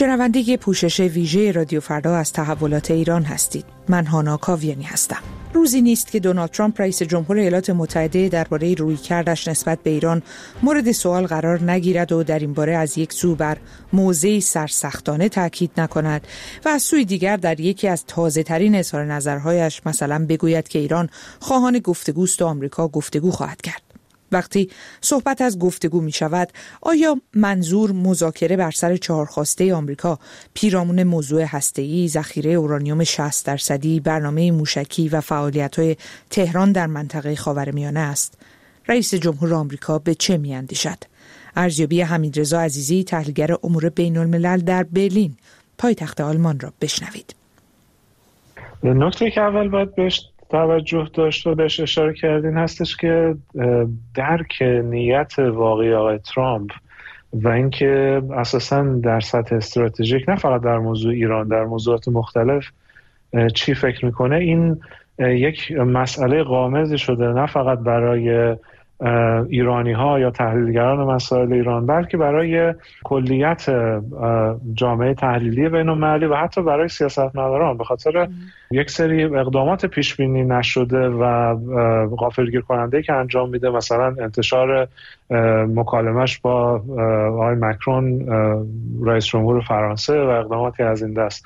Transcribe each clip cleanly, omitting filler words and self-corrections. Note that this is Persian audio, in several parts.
شنونده پوشش ویژه رادیو فردا از تحولات ایران هستید. من هانا کاویانی هستم. روزی نیست که دونالد ترامپ رئیس جمهور ایالات متحده درباره رویکردش نسبت به ایران مورد سوال قرار نگیرد و در این باره از یک سو بر موضعی سرسختانه تاکید نکند و از سوی دیگر در یکی از تازه‌ترین اظهار نظرهایش مثلا بگوید که ایران خواهان گفتگوست و آمریکا گفتگو خواهد کرد. وقتی صحبت از گفتگو می شود، آیا منظور مذاکره بر سر 4 خواسته آمریکا پیرامون موضوع هسته‌ای، ذخیره اورانیوم 60%، برنامه موشکی و فعالیت‌های تهران در منطقه خاورمیانه است؟ رئیس جمهور آمریکا به چه می‌اندیشد؟ ارزیابی حمیدرضا عزیزی، تحلیلگر امور بین‌الملل در برلین، پایتخت آلمان را بشنوید. نکته که اول باید بهش توجه داشت و بهش اشاره کردین هستش که درک نیت واقعی آقای ترامپ و اینکه اساساً در سطح استراتژیک نه فقط در موضوع ایران، در موضوعات مختلف چی فکر میکنه، این یک مسئله غامضی شده نه فقط برای ایرانی ها یا تحلیلگران مسائل ایران، بلکه برای کلیت جامعه تحلیلی بین‌المللی و حتی برای سیاستمداران، به خاطر یک سری اقدامات پیش بینی نشده و غافلگیر کننده که انجام میده، مثلا انتشار مکالمش با آقای مکرون رئیس جمهور فرانسه و اقداماتی از این دست.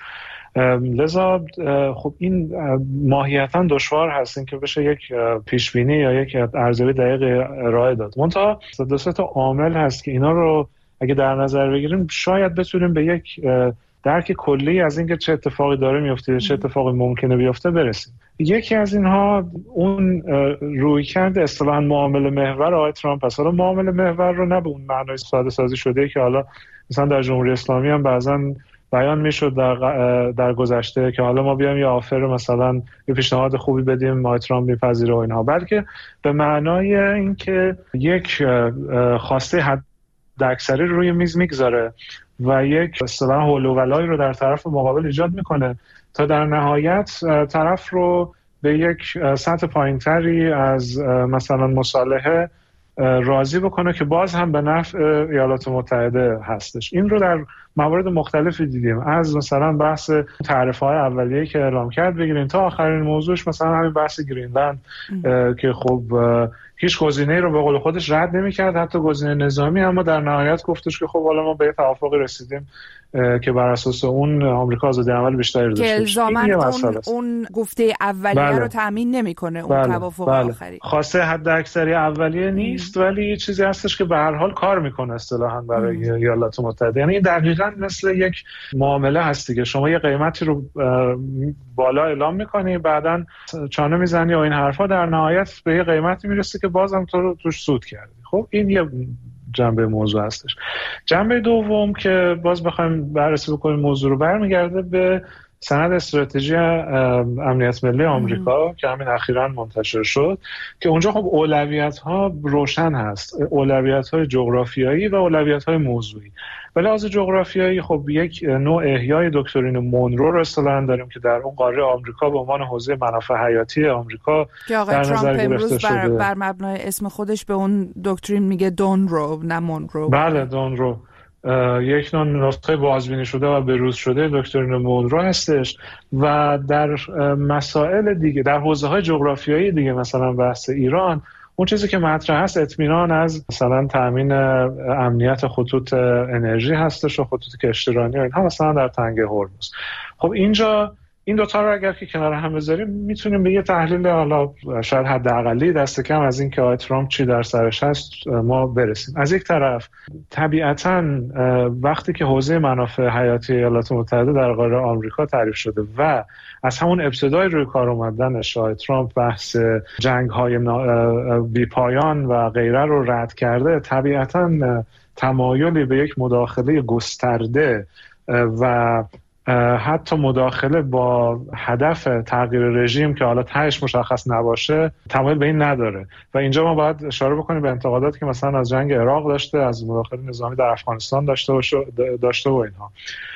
لذا خب این ماهیتاً دشوار هست این که بشه یک پیشبینی یا یک ارزیابی دقیق ارائه داد. منتها دو سه تا عامل هست که اینا رو اگه در نظر بگیریم شاید بتونیم به یک درک کلی از اینکه چه اتفاقی داره میفته، چه اتفاقی ممکنه بیفته برسیم. یکی از اینها اون رویکرد اصطلاحاً معامله محور آقای ترامپ است. حالا معامله محور رو نه به اون معنای ساده سازی شده که حالا مثلا در جمهوری اسلامی هم بعضاً بیان میشد در گذشته که حالا ما بیایم یه آفر مثلا یه پیشنهاد خوبی بدیم آقای ترامپ میپذیره و اینها، بلکه به معنای اینکه یک خواسته حداکثری روی میز میگذاره و یک اصطلاحاً حول و ولایی رو در طرف مقابل ایجاد میکنه تا در نهایت طرف رو به یک سطح پایینتری از مثلا مصالحه راضی بکنه که باز هم به نفع ایالات متحده هستش. این رو در موارد مختلفی دیدیم، از مثلا بحث تعرفه‌های اولیه‌ای که اعلام کرد بگیرین تا آخرین موضوعش مثلا همین بحث گرینلند که خب هیچ گزینه‌ای رو به قول خودش رد نمی‌کرد، حتی گزینه نظامی، اما در نهایت گفتش که خب حالا ما به توافقی رسیدیم که بر اساس اون آمریکا آزادی عمل بیشتری داشته باشه. الزاماً اون گفته اولیه رو تامین نمی‌کنه اون توافق آخری. خواسته حداکثری اولیه نیست ولی چیزی هستش که به هر حال کار می‌کنه اصطلاحاً برای ایالات متحده. یعنی دقیقاً مثل یک معامله هستی که شما یه قیمتی رو بالا اعلام می‌کنی، بعداً چانه می‌زنی و این حرفا، در نهایت به یه قیمتی میرسه که بازم تو رو توش سود کردی. خب این یه جنبه موضوع هستش. جنبه دوم که باز بخوایم بررسی بکنیم موضوع رو، برمیگرده به سند استراتژی امنیت ملی آمریکا که همین اخیراً منتشر شد که اونجا خب اولویت‌ها روشن هست، اولویت‌های جغرافیایی و اولویت‌های موضوعی. ولی از جغرافیایی خب یک نوع احیای دکترین مونرو رو اصطلاحاً داریم که در اون قاره آمریکا به عنوان حوزه منافع حیاتی آمریکا که آقای ترامپ امروز بر مبنای اسم خودش به اون دکترین میگه دونرو نه مونرو. بله دونرو، یک نوع نسخه بازبینی شده و بروز شده دکترین مونرو هستش و در مسائل دیگه در حوزه‌های جغرافیایی دیگه مثلا بحث ایران، اون چیزی که مطرح هست اطمینان از مثلا تامین امنیت خطوط انرژی هستش و خطوط کشتیرانی و اینها مثلا در تنگه هرمز. خب اینجا این دوتا رو اگر که کنار هم بذاریم میتونیم به یه تحلیل حالا شاید حداقلی دست کم از این که آقای ترامپ چی در سرش هست ما برسیم. از یک طرف طبیعتاً وقتی که حوزه منافع حیاتی ایالات متحده در قاره آمریکا تعریف شده و از همون ابتدای روی کار اومدنش آقای ترامپ بحث جنگ‌های بی‌پایان و غیره رو رد کرده، طبیعتاً تمایلی به یک مداخله گسترده و حتی مداخله با هدف تغییر رژیم که حالا تهش مشخص نباشه تمایل به این نداره و اینجا ما باید اشاره بکنیم به انتقاداتی که مثلا از جنگ عراق داشته، از مداخله نظامی در افغانستان داشته و اینها.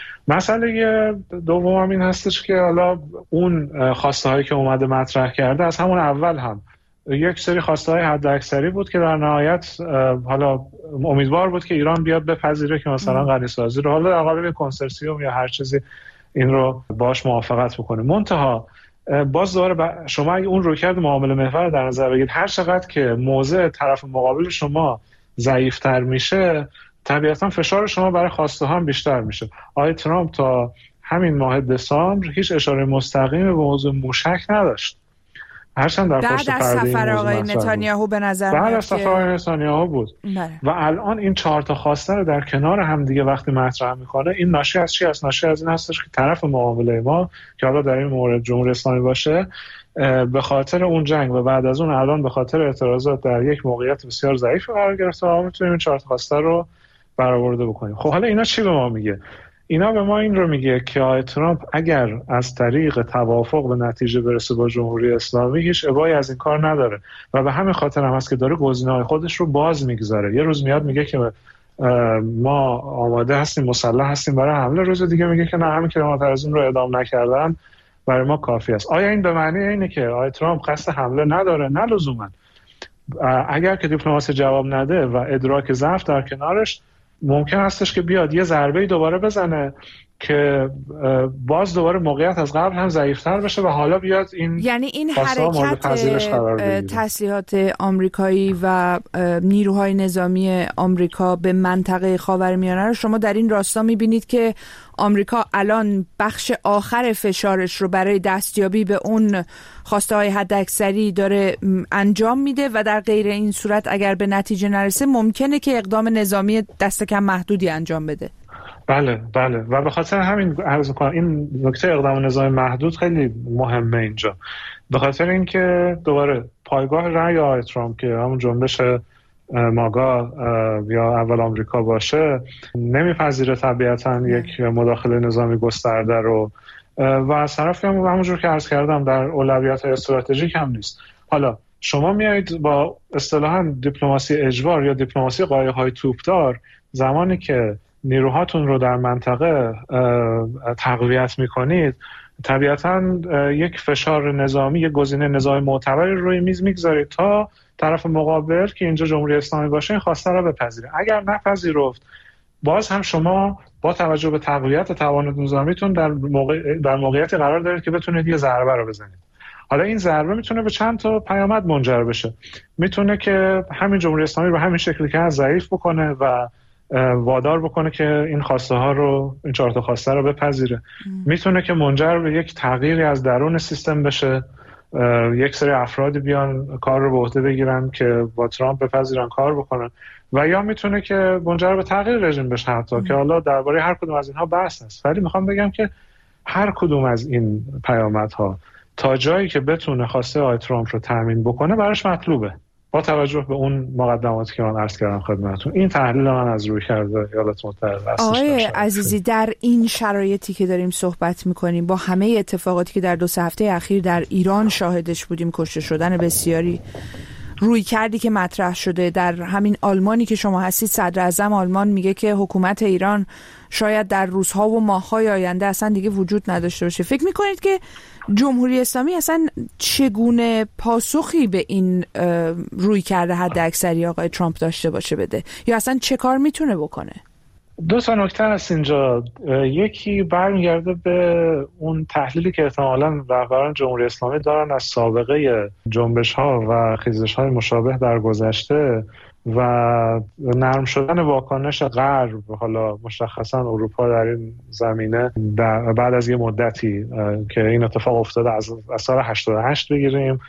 مسئله دوم هم این هستش که حالا اون خواسته هایی که اومده مطرح کرده از همون اول هم یک سری خواسته‌های حداکثری بود که در نهایت حالا امیدوار بود که ایران بیاد بپذیره که مثلا غنی‌سازی رو حالا در قالب کنسرسیوم یا هر چیزی این رو باش موافقت بکنه. منتها باز دوباره شما اگه اون رویکرد معامله محور در نظر بگیرید، هر چقدر که موضع طرف مقابل شما ضعیف‌تر میشه طبیعتا فشار شما برای خواسته ها هم بیشتر میشه. آقای ترامپ تا همین ماه دسامبر هیچ اشاره مستقیم به موضوع موشک نداشت، هرچند در پشت پرده سفر آقای نتانیاهو به نظر بعد از سفر آقای نتانیاهو بود. و الان این 4 تا خواسته رو در کنار هم دیگه وقتی مطرح میکنه، این ناشی از چی است؟ ناشی از این هستش که طرف معامله ما که حالا در این مورد جمهوری اسلامی باشه، به خاطر اون جنگ و بعد از اون الان به خاطر اعتراضات در یک موقعیت بسیار ضعیف قرار گرفته و ما میتونیم این 4 تا خواسته رو برآورده بکنیم. خب حالا اینا چی به ما میگه؟ اینا به ما این رو میگه که آقای ترامپ اگر از طریق توافق به نتیجه برسه با جمهوری اسلامی هیچ ابایی از این کار نداره و به همین خاطر هم هست که داره گزینه‌های خودش رو باز میگذاره. یه روز میاد میگه که ما آماده هستیم، مسلح هستیم برای حمله، روز دیگه میگه که نه، همین که معترضین رو اعدام نکردن برای ما کافی است. آیا این به معنی اینه که آقای ترامپ قصد حمله نداره؟ نه لزوما. اگر که دیپلماسی جواب نده و ادراک ضعف در کنارش، ممکن هستش که بیاد یه ضربه‌ای دوباره بزنه که باز دوباره موقعیت از قبل هم ضعیف‌تر بشه و حالا بیاد این، یعنی این حرکت تسلیحات آمریکایی و نیروهای نظامی آمریکا به منطقه خاورمیانه رو شما در این راستا می‌بینید که آمریکا الان بخش آخر فشارش رو برای دستیابی به اون خواسته‌های حداکثری داره انجام میده و در غیر این صورت اگر به نتیجه نرسه ممکنه که اقدام نظامی دست کم محدودی انجام بده. بله و به خاطر همین عرض می‌کنم این نکته اقدام نظامی محدود خیلی مهمه اینجا، به خاطر اینکه دوباره پایگاه رأی آقای ترامپ که همون جنبش ماگا یا اول آمریکا باشه نمیپذیره طبیعتا یک مداخله نظامی گسترده رو و از طرفی هم همونجور که عرض کردم در اولویت‌های استراتژیک هم نیست. حالا شما میایید با اصطلاحاً دیپلماسی اجبار یا دیپلماسی قایق‌های توپدار، زمانی که نیروهاتون رو در منطقه تقویت میکنید طبیعتاً یک فشار نظامی، یک گزینه نظامی معتبری روی میز میگذارید تا طرف مقابل که اینجا جمهوری اسلامی باشه این خواسته رو بپذیره. اگر نپذیرفت باز هم شما با توجه به تقویت توان نظامیتون در موقعیتی قرار دارید که بتونید یه ضربه رو بزنید. حالا این ضربه میتونه به چند تا پیامد منجر بشه. میتونه که همین جمهوری اسلامی به همین شکلی که ضعیف بکنه و وادار بکنه که این خواسته ها رو، این 4 تا خواسته رو بپذیره. میتونه که منجر به یک تغییری از درون سیستم بشه، یک سری افرادی بیان کار رو به عهده بگیرن که با ترامپ بپذیرن کار بکنن و یا میتونه که منجر به تغییر رژیم بشه حتی که حالا درباره هر کدوم از اینها بحث هست. ولی میخوام بگم که هر کدوم از این پیامدها تا جایی که بتونه خواسته آقای ترامپ رو تامین بکنه براش مطلوبه، با توجه به اون مقدماتی که من عرض کردم خدمتتون. این تحلیل من از روی کرده ایالات متحده است. آقای عزیزی، در این شرایطی که داریم صحبت میکنیم با همه اتفاقاتی که در 2 هفته اخیر در ایران شاهدش بودیم، کشته شدن بسیاری، روی کردی که مطرح شده در همین آلمانی که شما هستید، صدر اعظم آلمان میگه که حکومت ایران شاید در روزها و ماه‌های آینده اصلا دیگه وجود نداشته باشه. فکر میکنید که جمهوری اسلامی اصلا چگونه پاسخی به این روی کرده حد اکثری آقای ترامپ داشته باشه بده، یا اصلا چه کار میتونه بکنه؟ 2 تا نکته هست اینجا. یکی برمیگرده به اون تحلیلی که احتمالاً رهبران جمهوری اسلامی دارن از سابقه جنبش‌ها و خیزش‌های مشابه در گذشته و نرم شدن واکنش غرب، حالا مشخصا اروپا در این زمینه بعد از یه مدتی که این اتفاق افتاده، از سال 88 بگیریم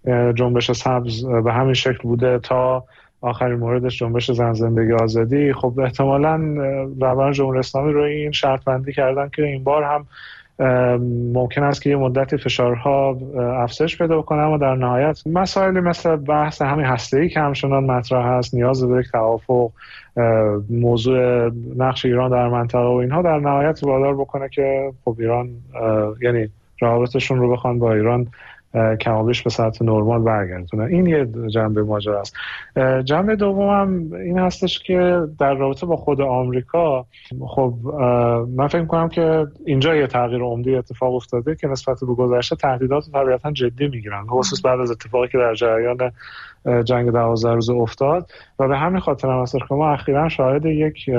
جنبش سبز به همین شکل بوده تا آخرین موردش جنبش زن زندگی آزادی. خب احتمالاً رهبران جمهوری اسلامی روی این شرط بندی کردن که این بار هم ممکن است که یه مدتی فشارها افزایش پیدا کنه، اما در نهایت مسائلی مثل بحث همین هسته‌ای که همچنان مطرح هست، نیاز به یک توافق، موضوع نقش ایران در منطقه و اینها در نهایت وادار بکنه که خب ایران، یعنی روابطشون رو بخوان با ایران کمابیش به سطح نرمال برگردونه. این یه جنبه ماجرا است. جنبه دومم این هستش که در رابطه با خود آمریکا، خب من فکر می‌کنم که اینجا یه تغییر عمده اتفاق افتاده که نسبت به گذشته تهدیدات طبیعتاً جدی میگیرن، خصوص بعد از اتفاقی که در جریان جنگ 12 روزه افتاد و به همین خاطر هم است که ما اخیراً شاهد یک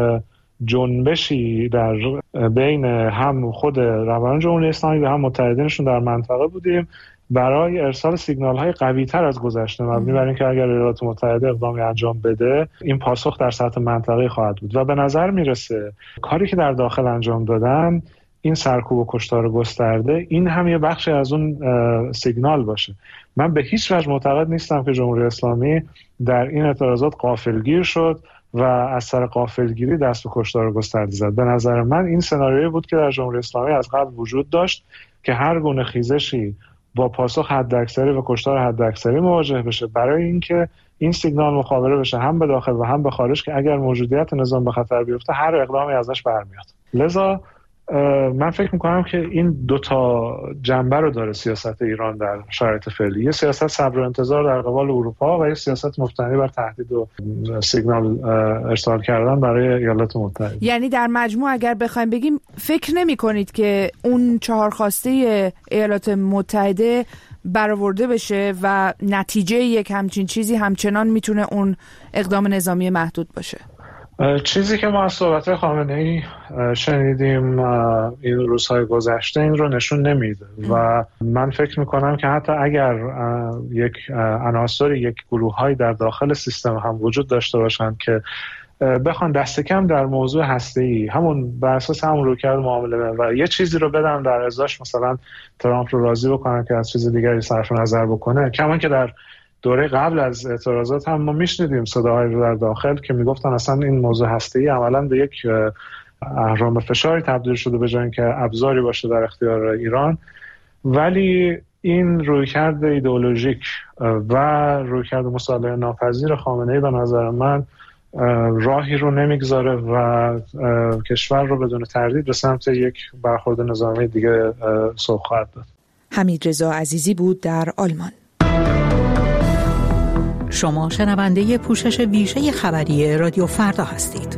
جنبشی در بین هم خود رهبران جمهوری اسلامی و هم متحدینشون در منطقه بودیم برای ارسال سیگنال‌های قوی‌تر از گذشته، مبنی بر اینکه اگر ایالات متحده اقدامی انجام بده این پاسخ در سطح منطقه‌ای خواهد بود و به نظر میرسه کاری که در داخل انجام دادن، این سرکوب و کشتار گسترده، این هم یه بخشی از اون سیگنال باشه. من به هیچ وجه معتقد نیستم که جمهوری اسلامی در این اعتراضات غافلگیر شد و از سر غافلگیری دست به کشتار گسترده زد. به نظر من این سناریویی بود که در جمهوری اسلامی از قبل وجود داشت که هر گونه خیزشی با پاسخ حداکثری و کشتار حداکثری مواجه بشه برای اینکه این سیگنال مخابره بشه هم به داخل و هم به خارج که اگر موجودیت نظام به خطر بیفته هر اقدامی ازش برمیاد. لذا من فکر میکنم که این دوتا جنبه رو داره سیاست ایران در شرایط فعلی، یه سیاست صبر و انتظار در قبال اروپا و یه سیاست مبتنی بر تهدید و سیگنال ارسال کردن برای ایالات متحده. یعنی در مجموع اگر بخوایم بگیم فکر نمی کنید که اون 4 خواسته ایالات متحده برآورده بشه و نتیجه یک همچین چیزی همچنان میتونه اون اقدام نظامی محدود باشه؟ چیزی که ما از صحبت خامنه‌ای شنیدیم این روزهای گذشته این رو نشون نمیده و من فکر میکنم که حتی اگر یک عناصر یک گروه‌های در داخل سیستم هم وجود داشته باشند که بخوان دست کم در موضوع هسته‌ای همون بر اساس همون رویکرد معامله و یه چیزی رو بدن در ازاش، مثلا ترامپ رو راضی بکنن که از چیز دیگری صرف نظر بکنه، کما که در دوره قبل از اعتراضات هم ما میشنیدیم صداهایی رو در داخل که میگفتن اصلا این موضوع هسته‌ای عملاً به یک اهرام فشاری تبدیل شده به جای اینکه ابزاری باشه در اختیار ایران. ولی این رویکرد ایدئولوژیک و رویکرد مصالحه ناپذیر خامنه‌ای به نظر من راهی رو نمیگذاره و کشور رو بدون تردید به سمت یک برخورد نظامی دیگه سوق خواهد داد. حمیدرضا عزیزی بود در آلمان. شما شنونده پوشش ویژه خبری رادیو فردا هستید.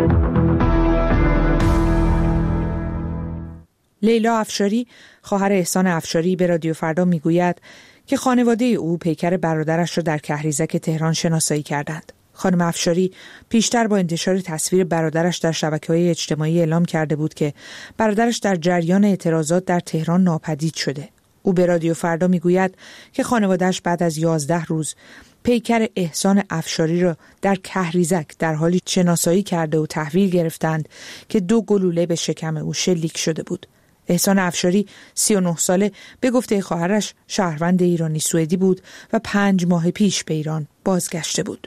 لیلا افشاری، خواهر احسان افشاری، به رادیو فردا میگوید که خانواده او پیکر برادرش را در کهریزک تهران شناسایی کردند. خانم افشاری پیشتر با انتشار تصویر برادرش در شبکه‌های اجتماعی اعلام کرده بود که برادرش در جریان اعتراضات در تهران ناپدید شده. او به رادیو فردا میگوید که خانواده‌اش بعد از 11 روز پیکر احسان افشاری را در کهریزک در حالی شناسایی کرده و تحویل گرفتند که 2 گلوله به شکم او شلیک شده بود. احسان افشاری 39 ساله به گفته خواهرش شهروند ایرانی سوئدی بود و 5 ماه پیش به ایران بازگشته بود.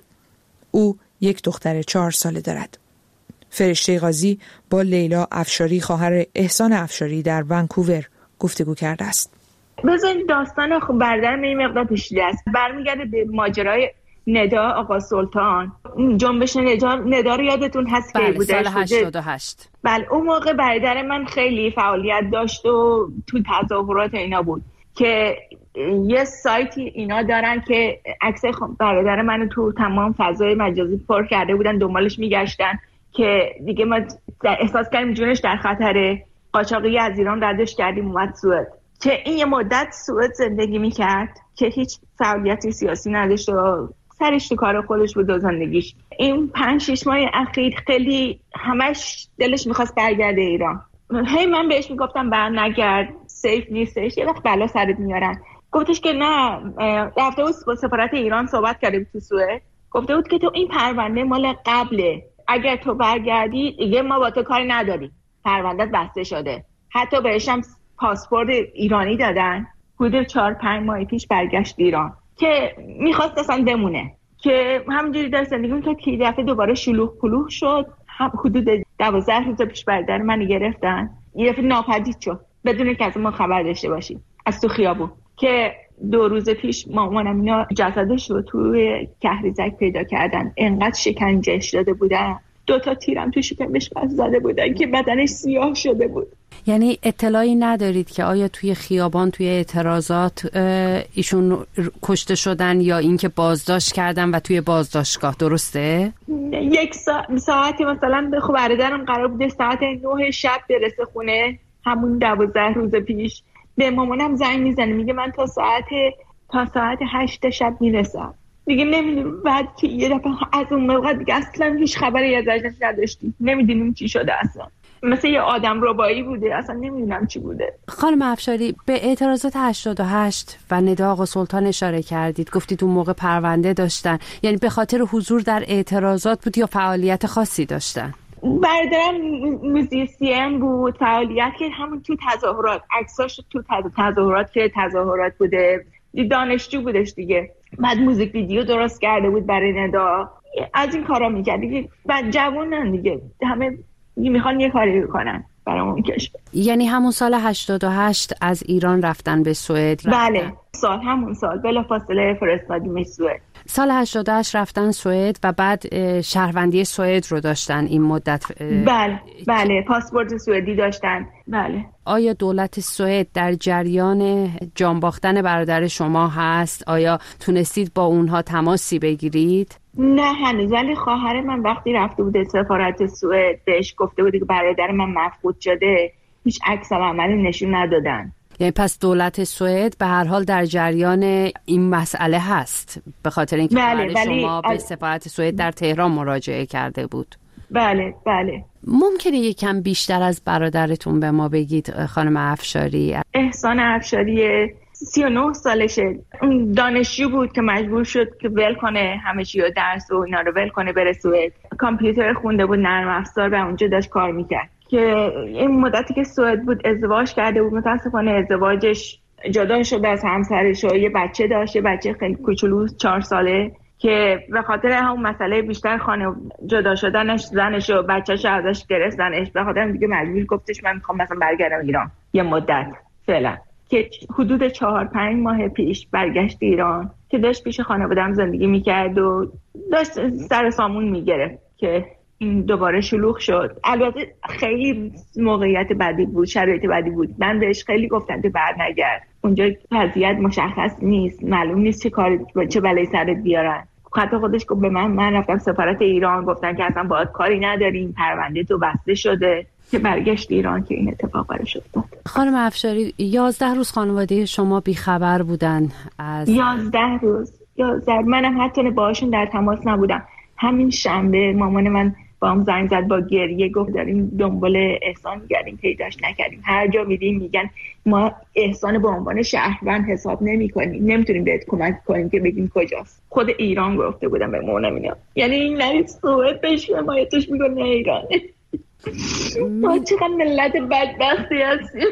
او یک دختر 4 ساله دارد. فرشته قاضی با لیلا افشاری خواهر احسان افشاری در ونکوور گفتگو کرده است. بذارید داستان برادر من این مقدار پیچیده است. برمیگرده به ماجرای ندا آقا سلطان. جنبش ندا رو یادتون هست که بوده سال 88. بله اون موقع برادر من خیلی فعالیت داشت و تو تظاهرات اینا بود که یه سایتی اینا دارن که عکس برادر منو تو تمام فضای مجازی پر کرده بودن، دنبالش میگشتن که دیگه ما احساس کردیم جونش در خطره. قاچاقی از ایران ردش کردیم اومد سوئد، که این یه مدت سوئد زندگی میکرد که هیچ فعالیتی سیاسی نداشت و سرش تو کار خودش بود و زندگیش. این 5-6 ماه اخیر خیلی همش دلش میخواست برگرده ایران. هی من بهش میگفتم برنگرد، سیف نیستش، یه وقت بلا سرت میارن. گفتش که نه، رفته بود با سفارت ایران صحبت کرده بود تو سوئد، گفته بود که تو این پرونده مال قبله، اگر تو برگردی دیگه ما با تو کاری نداریم، پروندهت بسته شده. حتی بهشم پاسپورت ایرانی دادن. حدود 4-5 ماه پیش برگشت ایران که میخواست اصلا بمونه، که همینجوری در زندگی میکرد که دفعه دوباره شلوغ پلوغ شد. حدود 12 روز پیش برادر من گرفتن، یه دفعه ناپدید شد بدون که از ما خبر داشته باشیم از تو خیابون. که 2 روز پیش مامانم اینا جسدش رو توی کهریزک پیدا کردن، انقدر شکنجه شده بودن 2 تا تیرم تو شکمش زده بودن که بدنش سیاه شده بود. یعنی اطلاعی ندارید که آیا توی خیابان توی اعتراضات ایشون کشته شدن یا اینکه بازداشت کردن و توی بازداشتگاه، درسته؟ 1 ساعتی مثلا خب برادرم قرار بوده ساعت 9 شب برسه خونه، همون 12 روز پیش. به مامانم زنگ میزنه میگه من تا ساعت 8 شب میرسم. دیگه نمیدونم بعد که یه دفعه از اون موقع دیگه اصلا هیچ خبری ازش نداشتیم، نمیدونیم چی شده اصلا. مثل یه آدم ربایی بوده، اصلا نمیدونم چی بوده. خانم افشاری، به اعتراضات 88 و ندای آقا سلطان اشاره کردید، گفتید اون موقع پرونده داشتن، یعنی به خاطر حضور در اعتراضات بود یا فعالیت خاصی داشتن؟ برادرم موزیسین بود، فعالیت که همون تو تظاهرات، عکساش تو تظاهرات که تظاهرات بوده، دانشجو بودش دیگه. بعد موزیک ویدیو درست کرده بود برای ندا، از این کارا میکرد دیگه. بعد جوانن دیگه، همه میخوان یه کاری بکنن برای اون کشور. یعنی همون سال 88 از ایران رفتن به سوئد؟ بله، همون سال بلافاصله فرستادیمش سوئد. سال 88 رفتن سوئد و بعد شهروندی سوئد رو داشتن این مدت؟ بله، پاسپورت سوئدی داشتن. بله. آیا دولت سوئد در جریان جان باختن برادر شما هست؟ آیا تونستید با اونها تماسی بگیرید؟ نه هنوز، ولی خواهر من وقتی رفته بود سفارت سوئد بهش گفته بود که برادر من مفقود شده، هیچ عکس عملی نشون ندادن. یعنی پس دولت سوئد به هر حال در جریان این مسئله هست، به خاطر اینکه شما به سفارت سوئد در تهران مراجعه کرده بود. بله. ممکنه یکم بیشتر از برادرتون به ما بگید خانم افشاری؟ احسان افشاری 39 سالشه، دانشجو بود که مجبور شد که ول کنه همه چی و درس و اینا رو ول کنه بره سوئد. کامپیوتر خونده بود، نرم افزار، و اونجا داشت کار میکرد. که این مدتی که سوئد بود ازدواج کرده بود، متاسفانه ازدواجش جدا شده از همسرش و یه بچه داشت، یه بچه خیلی کوچولو 4 ساله، که به خاطر همون مسئله بیشتر خانه جدا شدنش زنش و بچه‌ش ازش گرفتنش، به خاطر دیگه مجبور گفتش من میخوام مثلا برگردم ایران یه مدت فعلا. که حدود 4-5 ماه پیش برگشت ایران که داشت پیش خانواده‌ام زندگی میکرد و داشت سر سامون میگرفت که این دوباره شلوغ شد. البته خیلی موقعیت بدی بود، شرایط بدی بود. من بهش خیلی گفتم که برنگرد، اونجا وضعیت مشخص نیست، معلوم نیست چه بلایی سرت بیارن. حتی خودش گفت به من رفتم سفارت ایران، گفتن که اصلا باهات کاری نداریم، پرونده تو بسته شده. که برگشت ایران که این اتفاق براش افتاد. خانم افشاری 11 روز خانواده شما بیخبر بودن از 11 روز. منم حتی باهاشون در تماس نبودم. همین شنبه مامان من با هم زنگ زد با گریه، گفت داریم دنبال احسان می‌گردیم، پیداش نکردیم. هر جا می‌ریم میگن ما احسان به عنوان شهروند حساب نمی‌کنیم، نمیتونیم بهت کمک کنیم که بگیم کجاست. خود ایران گفته بودم به مامانم اینا. یعنی این نریز سوئد بهش حمایتش می‌کنه ایران. ما چقدر ملت بدبختی هستیم.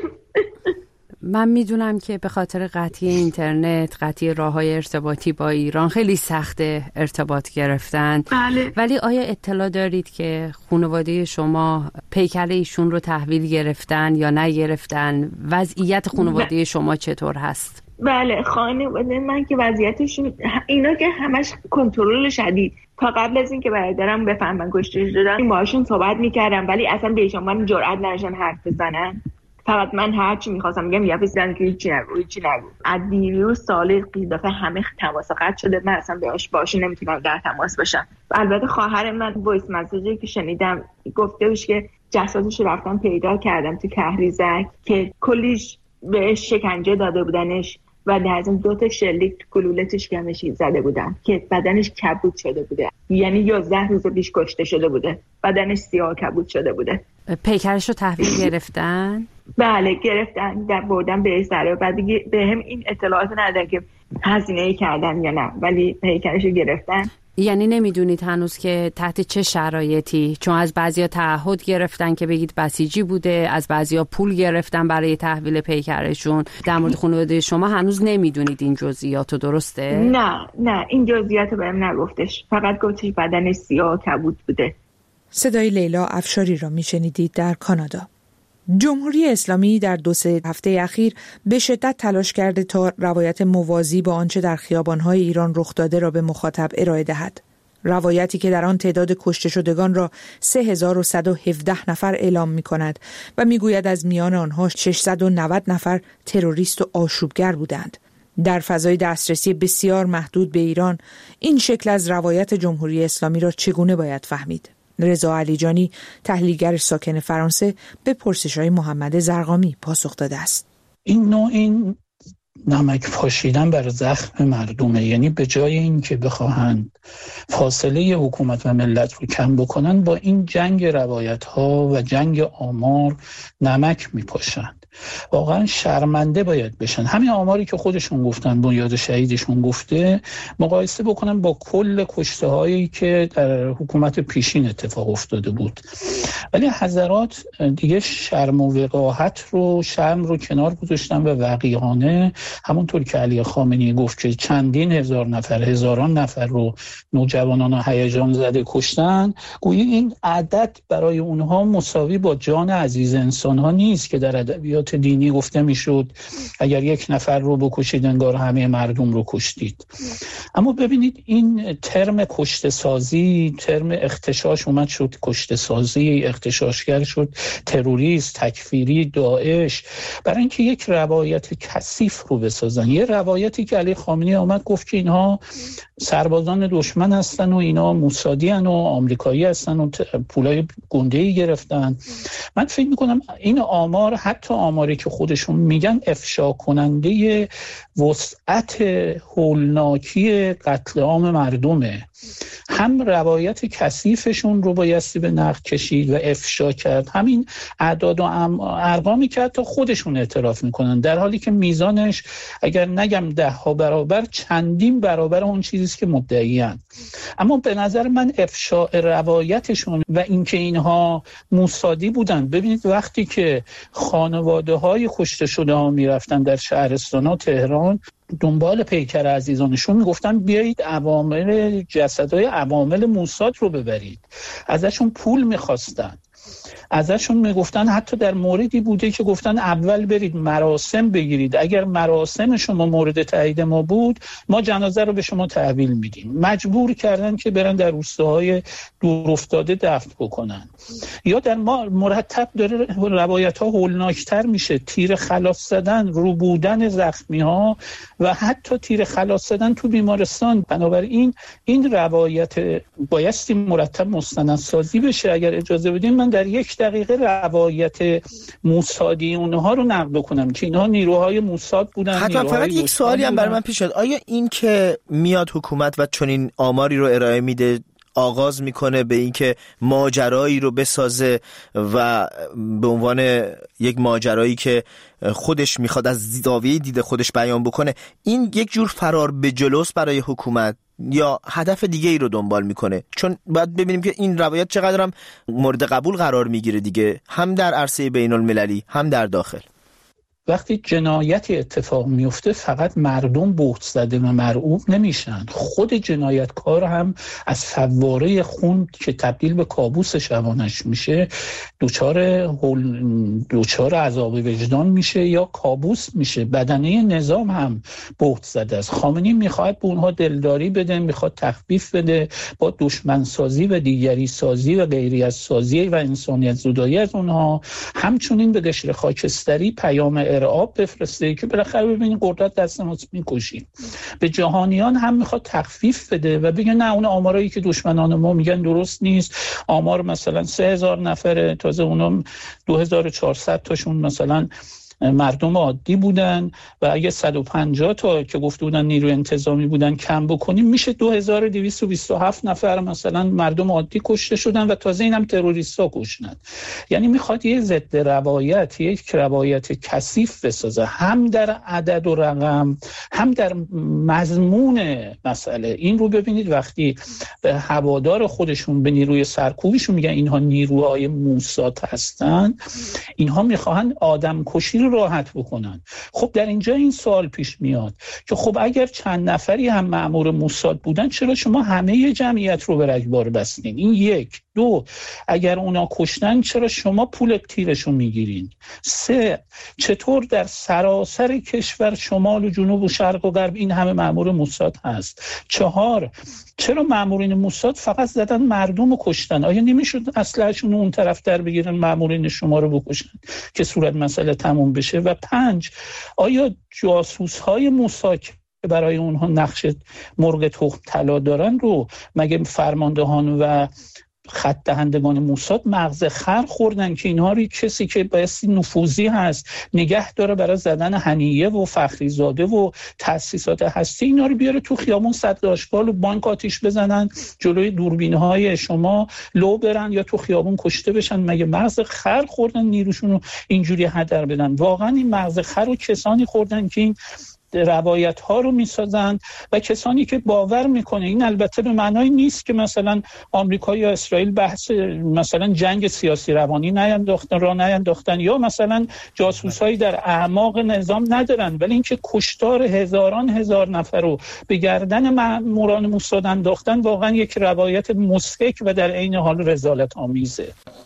من میدونم که به خاطر قطعی اینترنت، قطعی راه‌های ارتباطی با ایران خیلی سخته ارتباط گرفتن. بله. ولی آیا اطلاع دارید که خانواده شما پیکر ایشون رو تحویل گرفتن یا نگرفتن؟ وضعیت خانواده شما چطور هست؟ بله، خانواده من که وضعیتشون اینا که همش کنترل شدید. تا قبل از این که برادرم بفهمن کشته شدن باهاشون صحبت میکردم، ولی اصلا بهشون من جرئت نداشتن حرف بزنن. فقط من هر چی می‌خواستم میگم یافیسن که هیچی نگو. از دیروز سال دفعه همه تماس قطع شده، من اصلا باهاشون نمیتونم در تماس باشم. البته خواهر من وایس مسیجی که شنیدم گفته بود که جسدش رو رفتم پیدا کردم تو کهریزک که کلیش بهش شکنجه داده بودنش و در ضمن 2 تا شلیک تو گلولتش گمشی زده بودن که بدنش کبود شده بوده. یعنی 11 روز پیش کشته شده بوده، بدنش سیاه کبود شده بوده. پیکرش رو تحویل گرفتن؟ بله گرفتن، در بردن به سر. بعد دیگه به هم این اطلاعات ندادن که هزینه کردن یا نه، ولی پیکرش رو گرفتن. یعنی نمیدونید هنوز که تحت چه شرایطی؟ چون از بعضیا تعهد گرفتن که بگید بسیجی بوده، از بعضیا پول گرفتن برای تحویل پیکرشون. در مورد خانواده شما هنوز نمیدونید این جزئیاتو، درسته؟ نه این جزئیاتو بهم نگفتش، فقط گفتش بدنش سیاه کبود بوده. صدای لیلا افشاری را میشنیدید در کانادا. جمهوری اسلامی در 2-3 هفته اخیر به شدت تلاش کرده تا روایت موازی با آنچه در خیابان‌های ایران رخ داده را به مخاطب ارائه دهد. روایتی که در آن تعداد کشته شدگان را 3117 نفر اعلام می‌کند و می‌گوید از میان آنها 690 نفر تروریست و آشوبگر بودند. در فضای دسترسی بسیار محدود به ایران، این شکل از روایت جمهوری اسلامی را چگونه باید فهمید؟ رضا علیجانی، تحلیلگر ساکن فرانسه، به پرسش‌های محمد زرقامی پاسخ داده است. این نمک پاشیدن بر زخم مردمه، یعنی به جای این که بخواهند فاصله حکومت و ملت رو کم بکنن، با این جنگ روایت ها و جنگ آمار نمک میپاشند. واقعا شرمنده باید بشن. همین آماری که خودشون گفتن، بنیاد شهیدشون گفته، مقایسه بکنن با کل کشته هایی که در حکومت پیشین اتفاق افتاده بود. ولی حضرات دیگه شرم و وقاحت رو، شرم رو کنار گذاشتن و وقیحانه، همونطور که علی خامنه‌ای گفت که چندین هزار نفر، هزاران نفر رو نوجوانان و هیجان زده کشتن، گویی این عدد برای اونها مساوی با جان عزیز انسان ها نیست که در ادبیات دینی گفته میشد اگر یک نفر رو بکشید انگار همه مردم رو کشتید. اما ببینید این ترم کشته سازی، ترم اغتشاش اومد شد کشته سازی، اغتشاشگر شد تروریست، تکفیری، داعش، برای اینکه یک روایت کثیف رو بسازن. یه روایتی که علی خامنه‌ای آمد گفت که اینها سربازان دشمن هستن و اینا موسادی هستن و آمریکایی هستن و پولای گنده‌ای گرفتن. من فکر میکنم این آمار، حتی آماری که خودشون میگن، افشا کننده وسعت هولناکی قتل عام مردمه. هم روایت کثیفشون رو بایستی به نقد کشید و افشا کرد، همین اعداد و ارقامی که حتی خودشون اعتراف میکنن، در حالی که میزانش اگر نگم 10 برابر، چندین برابر اون چیزیست که مدعیان. اما به نظر من افشاء روایتشون و اینکه اینها موسادی بودن، ببینید وقتی که خانواده های کشته شده ها میرفتن در شهرستان ها تهران دنبال پیکر عزیزانشون، میگفتن بیایید عوامل جسدهای عوامل موساد رو ببرید، ازشون پول میخواستن، ازشون میگفتن، حتی در موردی بوده که گفتن اول برید مراسم بگیرید، اگر مراسم شما مورد تایید ما بود ما جنازه رو به شما تحویل میدیم. مجبور کردن که برن در روستاهای دور افتاده دفن بکنن. یا در ما مرتب داره روایت ها هولناکتر میشه، تیر خلاص زدن، رو بودن زخمی ها و حتی تیر خلاص زدن تو بیمارستان. بنابراین این روایت بایستی مرتب مستندسازی بشه. اگر اجازه بدین من در 1 دقیقه روایت موسادی اونها رو نقد کنم که اینها نیروهای موساد بودن. حتی فقط یک سوالی هم برای من پیش اومد، آیا این که میاد حکومت و چنین آماری رو ارائه میده، آغاز میکنه به اینکه ماجرایی رو بسازه و به عنوان یک ماجرایی که خودش میخواد از زاویه دید خودش بیان بکنه، این یک جور فرار به جلوست برای حکومت یا هدف دیگه ای رو دنبال میکنه؟ چون باید ببینیم که این روایت چقدر هم مورد قبول قرار میگیره دیگه، هم در عرصه بین المللی هم در داخل. وقتی جنایتی اتفاق میفته فقط مردم بهت زده و مرعوب نمیشن، خود جنایتکار هم از فواره خون که تبدیل به کابوس شبانش میشه دوچار عذاب وجدان میشه یا کابوس میشه. بدنه نظام هم بهت زده است. خامنه‌ای میخواد به اونها دلداری بده، میخواد تخفیف بده، با دشمن سازی و دیگری سازی و غیریت سازی و انسانیت زدایی از اونها، همچنین به قشر خاکستری پیام ارعاب بفرسته که بالاخره ببینید قدرت دست ماست میکشیم. به جهانیان هم میخواد تخفیف بده و بگه نه، اون آمارایی که دشمنان ما میگن درست نیست. آمار مثلا 3000 نفره، تازه اونم 2400 تاشون مثلا مردم عادی بودن و اگه 150 تا که گفته بودن نیروی انتظامی بودن کم بکنیم میشه 2227 نفر مثلا مردم عادی کشته شدن و تازه اینم تروریستا کشتن. یعنی میخواد یه ضد روایت، یک روایت کثیف بسازه، هم در عدد و رقم هم در مضمون مسئله. این رو ببینید وقتی به هوادار خودشون، به نیروی سرکوبشون میگن اینها نیروهای موساد هستن، اینها میخواهن آدم کشی رو راحت بکنن. خب در اینجا این سوال پیش میاد که خب اگر چند نفری هم مأمور موساد بودن چرا شما همه جمعیت رو به رگبار بستین؟ این یک. دو، اگر اونا کشتن چرا شما پول تیرشون میگیرین؟ سه، چطور در سراسر کشور شمال و جنوب و شرق و غرب این همه مأمور موساد هست؟ چهار، چرا مأمورین موساد فقط زدن مردم رو کشتن؟ آیا نمیشد اسلحه‌شون اون طرف در بگیرن مأمورین شما رو بکشن که صورت مسئله تموم بشه؟ و پنج، آیا جاسوس‌های موساد که برای اونها نقش مرغ تخم طلا دارن رو مگه فرماندهان و خط دهندگان موساد مغز خر خوردن که اینها رو کسی که بایستی نفوذی هست نگه داره برای زدن حنیه و فخری زاده و تأسیسات هستی اینا رو بیاره تو خیابون صد آشغال و بانک آتیش بزنن، جلوی دوربین‌های شما لو برن یا تو خیابون کشته بشن؟ مگه مغز خر خوردن نیروشون رو اینجوری هدر بدن؟ واقعا این مغز خر رو کسانی خوردن که این روایت ها رو میسازند و کسانی که باور میکنه. این البته به معنای نیست که مثلا آمریکا یا اسرائیل بحث مثلا جنگ سیاسی روانی نینداختن یا مثلا جاسوسایی در اعماق نظام ندارن، ولی اینکه کشتار هزاران هزار نفر رو به گردن ماموران موساد انداختن واقعا یک روایت مضحک و در عین حال رذالت آمیزه.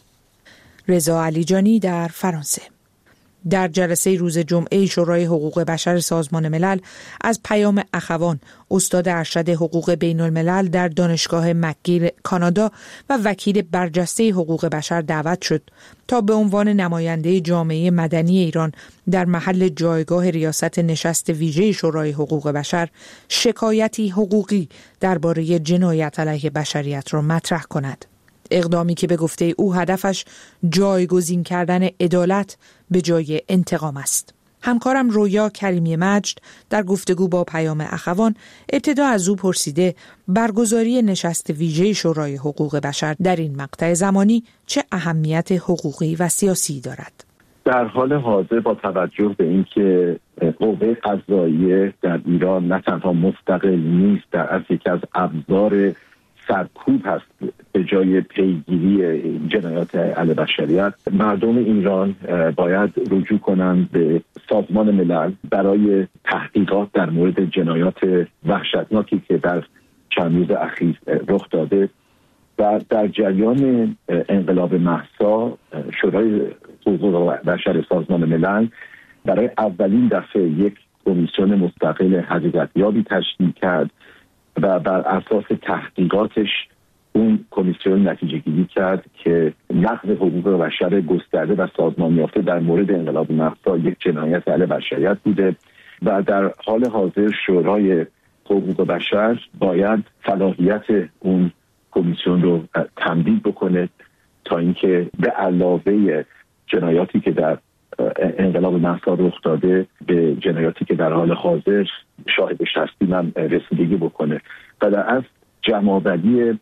رضا علیجانی در فرانسه. در جلسه روز جمعه شورای حقوق بشر سازمان ملل از پیام اخوان، استاد ارشد حقوق بین الملل در دانشگاه مکگیل کانادا و وکیل برجسته حقوق بشر دعوت شد تا به عنوان نماینده جامعه مدنی ایران در محل جایگاه ریاست نشست ویژه شورای حقوق بشر شکایتی حقوقی درباره جنایت علیه بشریت را مطرح کند. اقدامی که به گفته او هدفش جایگزین کردن عدالت به جای انتقام است. همکارم رویا کریمی مجد در گفتگو با پیام اخوان ابتدا از او پرسیده برگزاری نشست ویژه شورای حقوق بشر در این مقطع زمانی چه اهمیت حقوقی و سیاسی دارد. در حال حاضر با توجه به اینکه قوه قضاییه در ایران نه تنها مستقل نیست، در اصل یکی از ابزار سرکوب هست به جای پیگیری جنایات علیه بشریت، مردم ایران باید رجوع کنند به سازمان ملل برای تحقیقات در مورد جنایات وحشتناکی که در چند روز اخیر رخ داده. و در جریان انقلاب مهسا شورای حقوق بشر سازمان ملل برای اولین دفعه یک کمیسیون مستقل حقیقتیابی تشکیل کرد و بر اساس تحقیقاتش اون کمیسیون نتیجه گیری کرد که نقض حقوق بشر گسترده و سازمان یافته در مورد انقلاب مهسا یک جنایت علیه بشریت بوده و در حال حاضر شورای حقوق بشر باید صلاحیت اون کمیسیون رو تمدید بکنه تا اینکه به علاوه جنایاتی که در انقلاب مهسا رخ داده به جنایاتی که در حال حاضر شاهدش هستیم هم رسیدگی بکنه و در اصل جمع‌آوری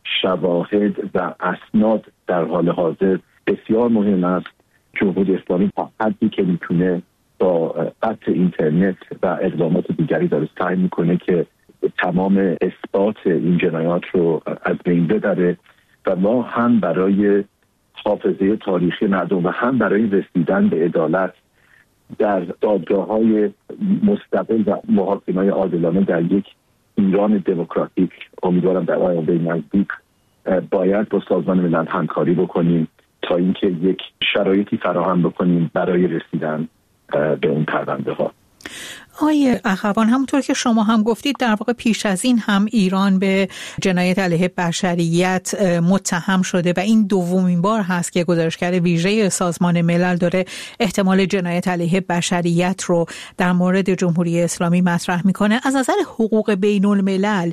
شواهد و اسناد در حال حاضر بسیار مهم است. جمهوری اسلامی تا حدی که میتونه با قطع اینترنت و اقدامات دیگری داره سعی میکنه که تمام اثبات این جنایات رو از بین ببره و ما هم برای حافظه تاریخی مردم و هم برای رسیدن به عدالت در دادگاه‌های مستقل و محاکمه‌های عادلانه در یک ایران دموکراتیک امیدوارم در آینده نزدیک باید با سازمان ملل همکاری بکنیم تا اینکه یک شرایطی فراهم بکنیم برای رسیدن به اون پرونده ها. آقای اخوان، همونطور که شما هم گفتید در واقع پیش از این هم ایران به جنایت علیه بشریت متهم شده و این دومین بار هست که گزارشگر ویژه سازمان ملل داره احتمال جنایت علیه بشریت رو در مورد جمهوری اسلامی مطرح میکنه. از نظر حقوق بین الملل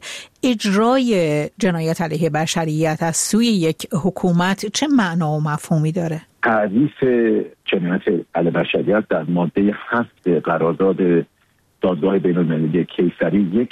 اجرای جنایت علیه بشریت از سوی یک حکومت چه معنا و مفهومی داره؟ تعریف جنایت علیه بشریت در ماده 7 قرارداد دادگاه بین المللی کیسری یک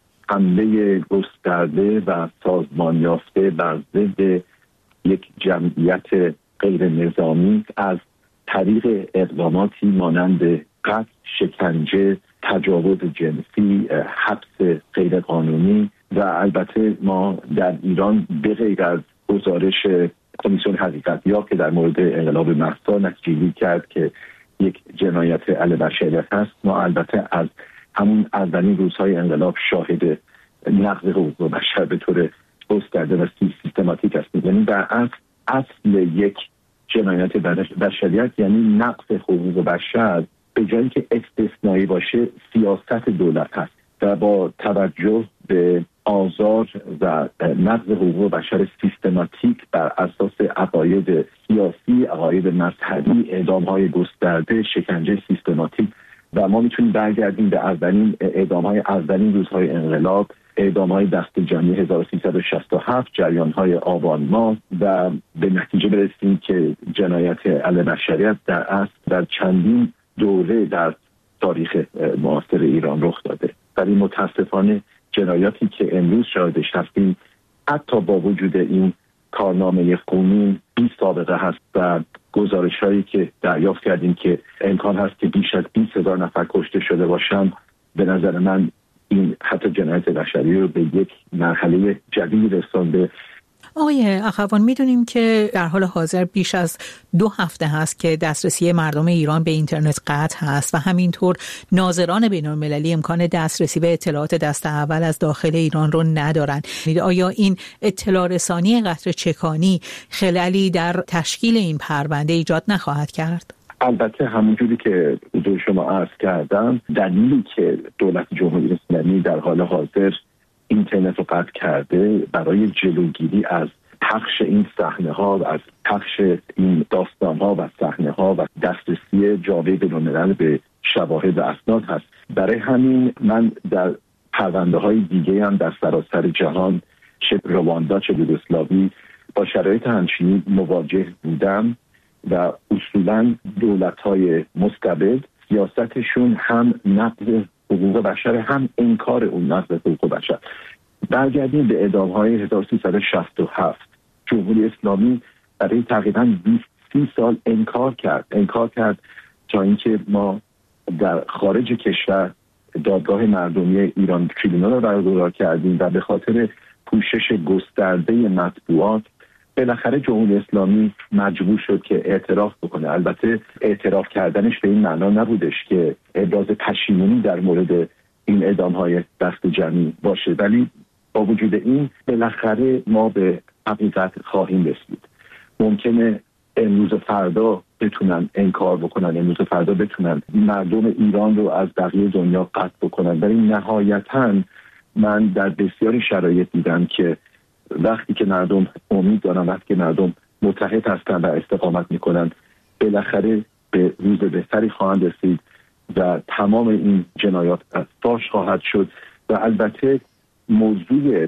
حمله گسترده و سازمان یافته بر ضد یک جمعیت غیر نظامی از طریق اقداماتی مانند قتل، شکنجه، تجاوز جنسی، حبس غیر قانونی و البته ما در ایران به غیر از گزارش کمیسیون حقیقتیاب که در مورد انقلاب مهسا نتیجه گیری کرد که یک جنایت علیه بشریت هست. ما البته از همون اولین روزهای انقلاب شاهد نقض حقوق بشر به طور گسترده و سیستماتیک هستیم. یعنی در اصل یک جنایت بشریت یعنی نقض حقوق بشر به جایی که استثنایی باشه سیاست دولت هست و با توجه به آزار و نقض حقوق بشر سیستماتیک بر اساس عقاید سیاسی، عقاید مذهبی، اعدام‌های گسترده، شکنجه سیستماتیک و ما میتونیم برگردیم به اولین روزهای انقلاب، اعدام‌های دست جمعی 1367، جریان‌های آبان ماه و به نتیجه برسیم که جنایت علیه بشریت در اصل در چندین دوره در تاریخ معاصر ایران رخ داده. ولی متاسفانه جنایاتی که امروز شاهدش هستیم حتی با وجود این کارنامه خونین بی سابقه هست و گزارش‌هایی که دریافت کردیم که امکان هست که بیش از 20,000 نفر کشته شده باشن، به نظر من این حتی جنایت بشری رو به یک مرحله جدید رسانده. آقای اخوان، میدونیم که در حال حاضر بیش از 2 هفته هست که دسترسی مردم ایران به اینترنت قطع هست و همینطور ناظران بین‌المللی امکان دسترسی به اطلاعات دست اول از داخل ایران رو ندارن. آیا این اطلاع رسانی قطر چکانی خللی در تشکیل این پرونده ایجاد نخواهد کرد؟ البته همونجوری که حضور شما عرض کردم، دلیلی که دولت جمهوری اسلامی در حال حاضر اینترنت رو قطع کرده برای جلوگیری از پخش این صحنه‌ها و از پخش این داستان‌ها و صحنه‌ها و دسترسی جامعه بین‌الملل به شواهد و اسناد هست. برای همین من در پرونده‌های دیگه هم در سراسر جهان، چه رواندا چه یوگسلاوی، با شرایط همچنین مواجه بودم و اصولاً دولت‌های مستبد سیاستشون هم نقض حقوق بشر هم انکار اون نقض حقوق بشر. برگردیم به اعدام‌های 1367. جمهوری اسلامی برای تقریباً 20 سال انکار کرد تا اینکه ما در خارج کشور دادگاه مردمی ایران تریبونال رو برگزار کردیم و به خاطر پوشش گسترده مطبوعات بالاخره جمهوری اسلامی مجبور شد که اعتراف بکنه. البته اعتراف کردنش به این معنا نبودش که ابراز پشیمونی در مورد این اعدام‌های دست جمعی باشه، ولی با وجود این بالاخره ما به حقیقت خواهیم رسید. ممکنه امروز و فردا بتونن انکار بکنن، امروز و فردا بتونن مردم ایران رو از بقیه دنیا قطع بکنن، ولی نهایتاً من در بسیاری شرایط دیدم که وقتی که مردم امید دارن، وقتی که مردم متحد هستن و استقامت میکنن، بالاخره به روز بهتری خواهند رسید و تمام این جنایات فاش خواهد شد. و البته موضوع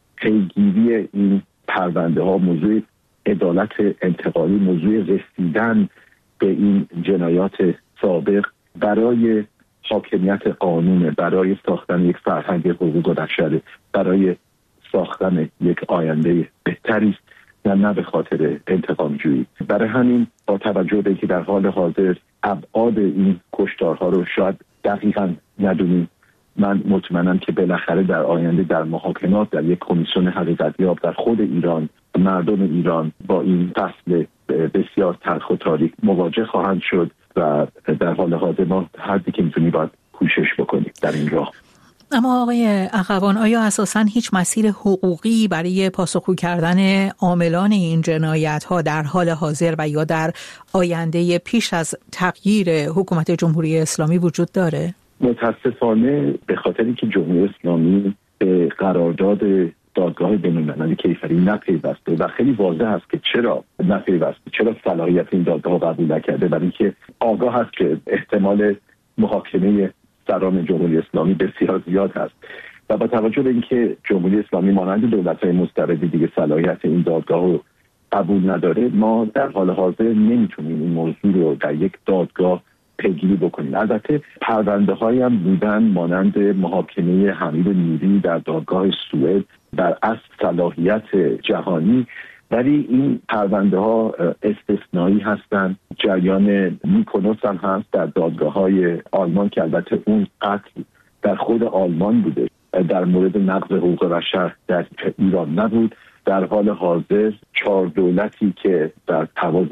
پیگیری این پرونده ها، موضوع عدالت انتقالی، موضوع رسیدن به این جنایات سابق برای حاکمیت قانون، برای ساختن یک فرهنگ حقوق بشر، برای ساختن یک آینده بهتری است و نه به خاطر انتقام جویی. برای همین با توجه به اینکه در حال حاضر ابعاد این کشتارها رو شاید دقیقاً ندونیم، من مطمئنم که بالاخره در آینده در محاکمات در یک کمیسیون حقیقتیاب در خود ایران، مردم ایران با این فصل بسیار تلخ و تاریک مواجه خواهند شد و در حال حاضر ما هر چیزی که میتونیم باید کوشش بکنیم در این راه. اما آقای اخوان، آیا اساساً هیچ مسیر حقوقی برای پاسخگو کردن عاملان این جنایت‌ها در حال حاضر و یا در آینده پیش از تغییر حکومت جمهوری اسلامی وجود داره؟ متاسفانه به خاطر اینکه جمهوری اسلامی به قرارداد دادگاه بین‌المللی کیفری نپیوسته و خیلی واضح است که چرا نپیوسته، چرا صلاحیت این دادگاه قبول نکرده، برای اینکه آگاه است که احتمال محاکمه سران جمهوری اسلامی بسیار زیاد هست و با توجه به اینکه جمهوری اسلامی مانند دولت‌های مستبد دیگه صلاحیت این دادگاه رو قبول نداره، ما در حال حاضر نمیتونیم این موضوع رو در یک دادگاه پیگیری بکنیم. البته پرونده‌هایی هم بودن مانند محاکمه حمید نوری در دادگاه سوئد بر اصل صلاحیت جهانی، ولی این پرونده‌ها استثنایی هستند. جریان میکونوس هم هست در دادگاه‌های آلمان که البته اون قتل در خود آلمان بوده، در مورد نقض حقوق بشر در ایران نبود در حال حاضر 4 دولتی که در تواز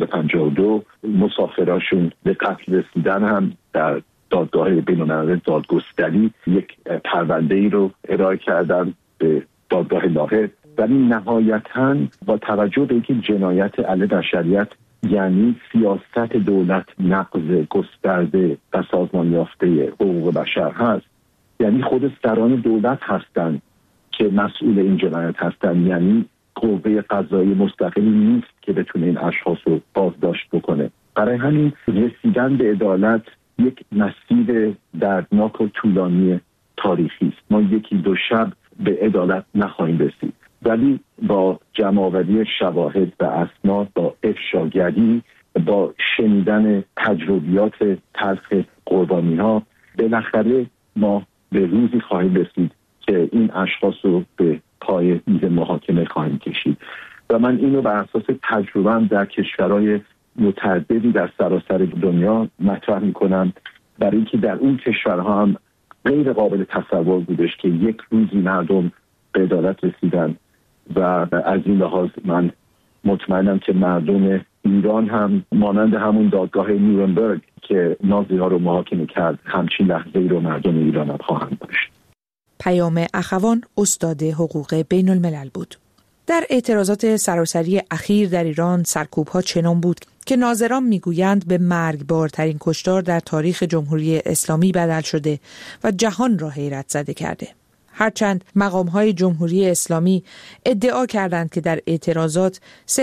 752 مسافراشون به قتل رسیدن هم در دادگاه بین‌المللی دادگستری یک پرونده ای رو ارائه کردن به دادگاه لاهه. ولی نهایتاً با توجه به اینکه جنایت علیه بشریت یعنی سیاست دولت نقض گسترده و سازمان یافته حقوق بشر هست، یعنی خود سران دولت هستند که مسئول این جنایت هستند، یعنی قوه قضایی مستقلی نیست که بتونه این اشخاص رو بازداشت بکنه. برای همین رسیدن به عدالت یک مسیر دردناک و طولانی تاریخی است. ما 1-2 شب به عدالت نخواهیم رسید، ولی با جمع‌آوری شواهد و اسناد، با افشاگری، با شنیدن تجربیات تلخ قربانی‌ها، بالاخره ما به روزی خواهیم رسید که این اشخاص رو به پای میز محاکمه خواهیم کشید. و من اینو بر اساس تجربه‌ام در کشورهای متعددی در سراسر دنیا مطرح می‌کنم، برای اینکه در اون کشورها هم غیر قابل تصور بودش که یک روزی مردم به عدالت رسیدن و از این لحاظ من مطمئنم که مردم ایران هم مانند همون دادگاه نیورنبرگ که نازی‌ها رو محاکمه کرد همچین لحظه‌ای رو مردم ایران هم خواهند داشت. پیام اخوان استاد حقوق بین الملل بود. در اعتراضات سراسری اخیر در ایران سرکوب‌ها چنان بود که ناظران میگویند به مرگبارترین کشتار در تاریخ جمهوری اسلامی بدل شده و جهان را حیرت زده کرده. هرچند مقام‌های جمهوری اسلامی ادعا کردند که در اعتراضات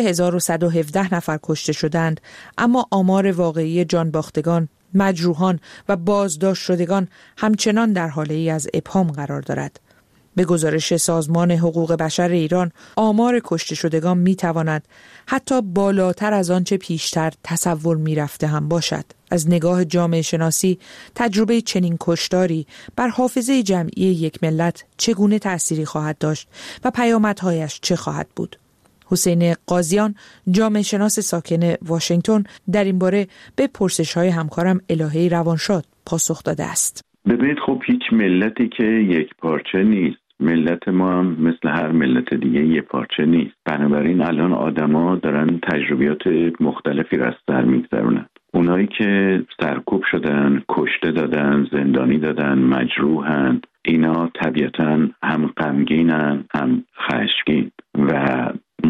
3117 نفر کشته شدند، اما آمار واقعی جانباختگان، مجروحان و بازداشت شدگان همچنان در حاله‌ای از ابهام قرار دارد. به گزارش سازمان حقوق بشر ایران، آمار کشته شدگان می‌تواند حتی بالاتر از آنچه پیشتر تصور می‌رفته هم باشد. از نگاه جامعه شناسی، تجربه چنین کشتاری بر حافظه جمعی یک ملت چگونه تأثیری خواهد داشت و پیامدهایش چه خواهد بود؟ حسین قاضیان، جامعه شناس ساکن واشنگتن، در این باره به پرسش‌های همکارم الهه روانشاد پاسخ داده است. ببینید، خب هیچ ملتی که یک پارچه نیست. ملت ما هم مثل هر ملت دیگه یک پارچه نیست. بنابراین الان آدما دارن تجربیات مختلفی را از سر میگذرونن. اونایی که سرکوب شدن، کشته دادن، زندانی دادن، مجروحن، اینا طبیعتاً هم غمگینن هم خشمگین و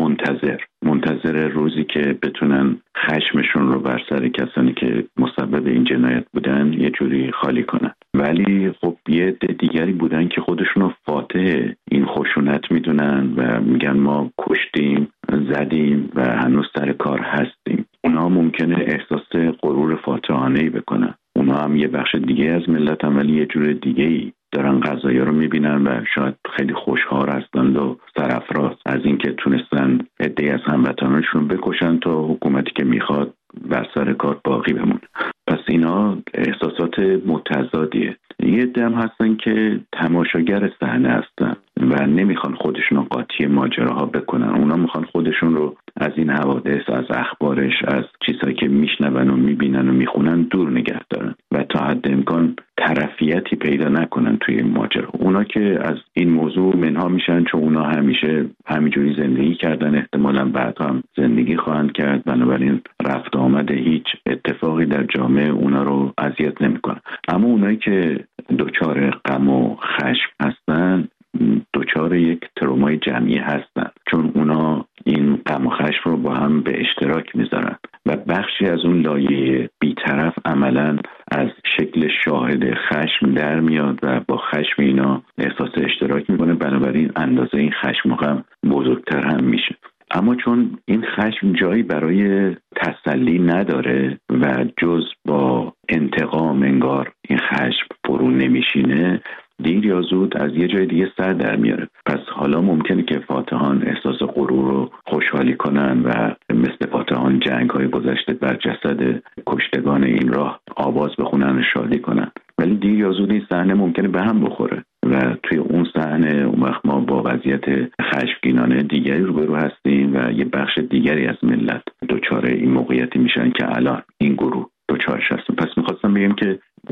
منتظر روزی که بتونن خشمشون رو بر سر کسانی که مسبب این جنایت بودن یه جوری خالی کنن. ولی خب یه عده دیگری بودن که خودشون رو فاتح این خشونت میدونن و میگن ما کشتیم، زدیم و هنوز سر کار هستیم. اونا ممکنه احساس غرور فاتحانه‌ای بکنن. اونا هم یه بخش دیگه از ملت هم، ولی یه جور دیگه‌ای دارن قضایا رو میبینن و شاید خیلی خوشحال هستند و سرافراز از اینکه تونستن عده‌ای از هموطنانشون بکشن تا حکومتی که میخواد بر سر کار باقی بمونه. پس اینا احساسات متضادیه. یه عده هم هستن که تماشاگر صحنه هستن و نمیخوان خودشون رو قاطی ماجراها بکنن. اونا میخوان خودشون رو از این حوادث، از اخبارش، از چیزهایی که میشنون و میبینن و میخونن دور نگه دارن و تا حد امکان طرفیتی پیدا نکنن توی این ماجرا. اونا که از این موضوع منها میشن چون اونا همیشه همینجوری زندگی کردن، احتمالاً بعد هم زندگی خواهند کرد، بنابراین رفت آمد هیچ اتفاقی در جامعه اونا رو اذیت نمیکنه. اما اونایی که دچار غم و خشم هستن دچار یک ترومای جمعی هستن، چون اونا این غم و خشم رو با هم به اشتراک میذارن و بخشی از اون لایه بی‌طرف عملاً از شکل شاهد خشم در میاد و با خشم اینا احساس اشتراک میکنه، بنابراین اندازه این خشم و غم بزرگتر هم میشه. اما چون این خشم جایی برای تسلی نداره و جز با انتقام انگار این خشم فرو نمیشینه، دیر یا زود از یه جای دیگه سر در میاره. پس حالا ممکنه که فاتحان احساس غرور رو خوشحالی کنن و مثل فاتحان جنگ‌های گذشته بر جسد کشتگان این راه آواز بخونن و شادی کنن، ولی دیر یا زود این صحنه ممکنه به هم بخوره و توی اون صحنه اون وقت ما با وضعیت خشمگینانه دیگری روبرو هستیم و یه بخش دیگری از ملت دچار این موقعیتی میشن که الان این گروه دچارش هستن. پس میخواستم بگم که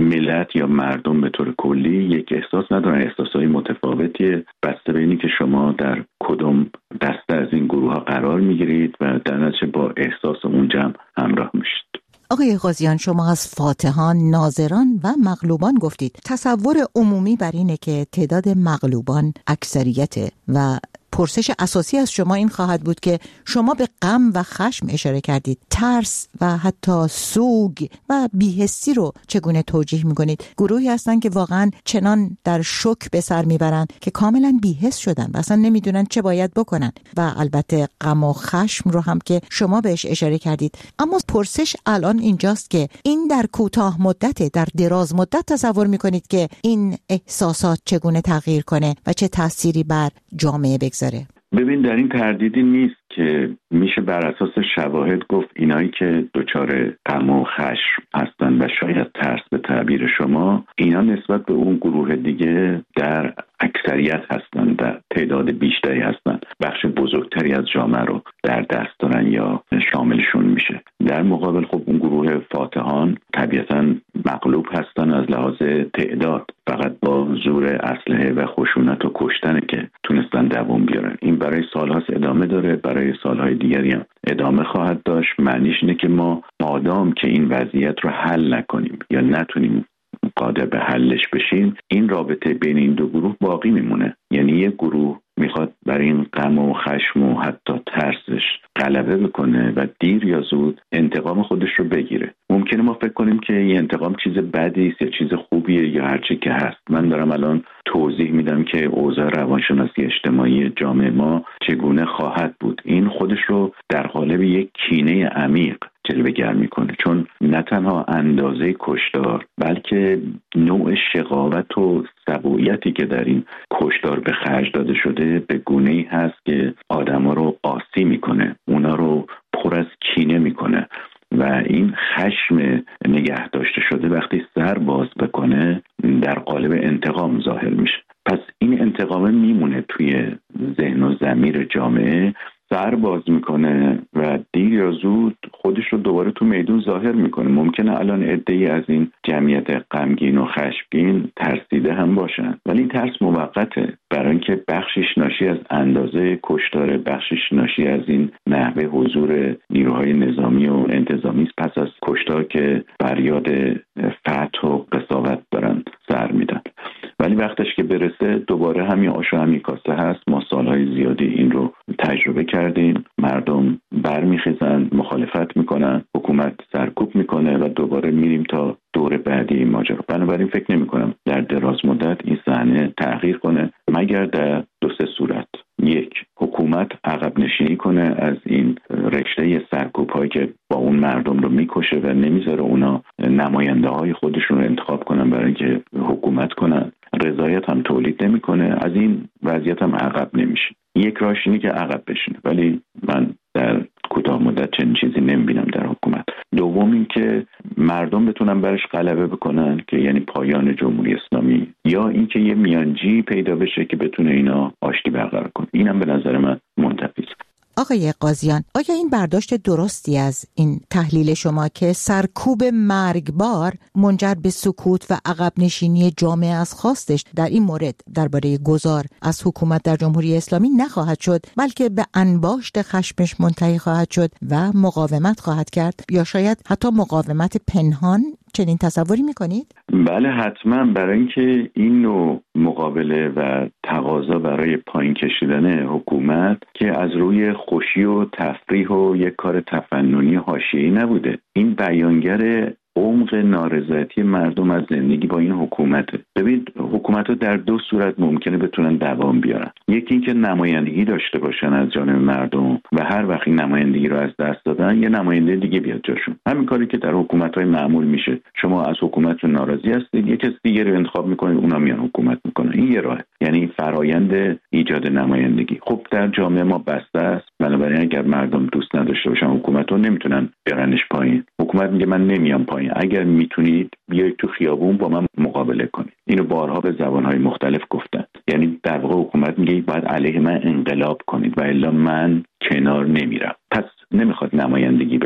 ملت یا مردم به طور کلی یک احساس ندارن، احساسهای متفاوتیه بسته به اینی که شما در کدوم دسته از این گروه ها قرار میگیرید و در نتیجه با احساس اون جمع همراه میشید. آقای غازیان، شما از فاتحان، ناظران و مغلوبان گفتید. تصور عمومی بر اینه که تعداد مغلوبان اکثریته و پرسش اساسی از شما این خواهد بود که شما به غم و خشم اشاره کردید. ترس و حتی سوگ و بی‌حسی رو چگونه توجیه می‌کنید؟ گروهی هستن که واقعا چنان در شوک به سر میبرن که کاملا بی‌حس شدن و اصلا نمیدونن چه باید بکنن و البته غم و خشم رو هم که شما بهش اشاره کردید. اما پرسش الان اینجاست که این در کوتاه مدت، در دراز مدت تصور می‌کنید که این احساسات چگونه تغییر کنه و چه تأثیری بر جامعه بگذاره؟ ببین، در این تردیدی نیست که میشه بر اساس شواهد گفت اینایی که دچار غم و خشم هستن و شاید ترس به تعبیر شما، اینا نسبت به اون گروه دیگه در اکثریت هستن، در تعداد بیشتری هستن، بخش بزرگتری از جامعه رو در دست دارن یا شاملشون میشه. در مقابل خب اون گروه فاتحان طبیعتاً مغلوب هستن از لحاظ تعداد، فقط با زور اسلحه و خشونت و کشتن که تونستن دوام بیارن. این برای سالهاست ادامه داره، برای سالهای دیگری هم ادامه خواهد داشت. معنیش اینه که ما مادام که این وضعیت رو حل نکنیم یا نتونیم قادر به حلش بشیم، این رابطه بین این دو گروه باقی میمونه. یعنی یک گروه میخواد برای این غم و خشم و حتی ترسش غلبه بکنه و دیر یا زود انتقام خودش رو بگیره. ممکنه ما فکر کنیم که این انتقام چیز بدی است یا چیز خوبیه یا هر چی که هست. من دارم الان توضیح میدم که اوضاع روانشناسی اجتماعی جامعه ما چگونه خواهد بود. این خودش رو در قالب یک کینه عمیق جلوه‌گر میکنه، چون نه تنها اندازه کشتار بلکه نوع شقاوت و سبویتی که در این کشتار به خرج داده شده به گونه‌ای هست که آدما رو قاسی میکنه، اونا رو پر از کینه میکنه و این خشم نگه داشته شده وقتی سر باز بکنه در قالب انتقام ظاهر میشه. پس این انتقامه میمونه توی ذهن و ضمیر جامعه، سر باز میکنه و دیر یا زود خودش رو دوباره تو میدون ظاهر میکنه. ممکنه الان عده‌ای از این جمعیت غمگین و خشمگین ترسیده هم باشن، ولی این ترس موقته، برای اینکه بخشش ناشی از اندازه کشتار، بخشش ناشی از این نحوه حضور نیروهای نظامی و انتظامی پس از کشتار که فریاد فتح و قساوت دارن سر میدن. ولی وقتش که برسه دوباره همین آش و همین کاسه هست. ما سالهای زیادی این رو تجربه کردیم. مردم برمیخیزن، مخالفت میکنن، حکومت سرکوب میکنه و دوباره میریم تا دور بعدی این ماجرا. بنابراین فکر نمیکنم در دراز مدت این صحنه تغییر کنه مگر در دو سه صورت. یک، حکومت عقب نشینی کنه از این رشته سرکوب هایی که با اون مردم رو میکشه و نمیذاره اونا نماینده های خودشون رو انتخاب کنن برای اینکه حکومت کنن. رضایت هم تولید نمیکنه، از این وضعیت هم عقب نمیشه. یک راهش اینه که عقب بشینه، ولی من در کوتاه مدت چنین چیزی نمیبینم در حکومت. دوم این که مردم بتونن برش غلبه بکنن که یعنی پایان جمهوری اسلامی، یا اینکه یه میانجی پیدا بشه که بتونه اینا آشتی برقرار کنه. اینم به نظر من منتفی است. آقای غازیان، آیا این برداشت درستی از این تحلیل شما که سرکوب مرگبار منجر به سکوت و عقب نشینی جامعه از خواستش در این مورد درباره گذار از حکومت در جمهوری اسلامی نخواهد شد، بلکه به انباشت خشمش منتهی خواهد شد و مقاومت خواهد کرد، یا شاید حتی مقاومت پنهان؟ چنین تصوری میکنید؟ بله حتما. برای اینکه این نوع مقابله و تقاضا برای پایین کشیدن حکومت که از روی خوشی و تفریح و یک کار تفننی حاشیه‌ای نبوده، این بیانگر عمق نارضایتی مردم از زندگی با این حکومته. ببینید حکومت رو در دو صورت ممکنه بتونن دوام بیارن. یکی اینکه نمایندگی داشته باشن از جانب مردم و هر وقت این نمایندگی رو از دست دادن یه نماینده دیگه بیاد جاشون. همین کاری که در حکومت‌های معمول میشه. شما از حکومت ناراضی هستید، یک کس دیگه رو انتخاب میکنید، اونا میان حکومت میکنن. این یه راه، یعنی فرایند ایجاد نمایندگی. خب در جامعه ما بسته است، بنابراین اگر مردم دوست نداشته باشن حکومت رو نمیتونن بیارنش پایین. حکومت میگه من نمیام پایین، اگر میتونید بیایید تو خیابون با من مقابله کنید. اینو بارها به زبانهای مختلف گفتن. یعنی در واقع حکومت میگه باید علیه من انقلاب کنید و الا من کنار نمیرم. پس نمیخواد نمایندگی بده.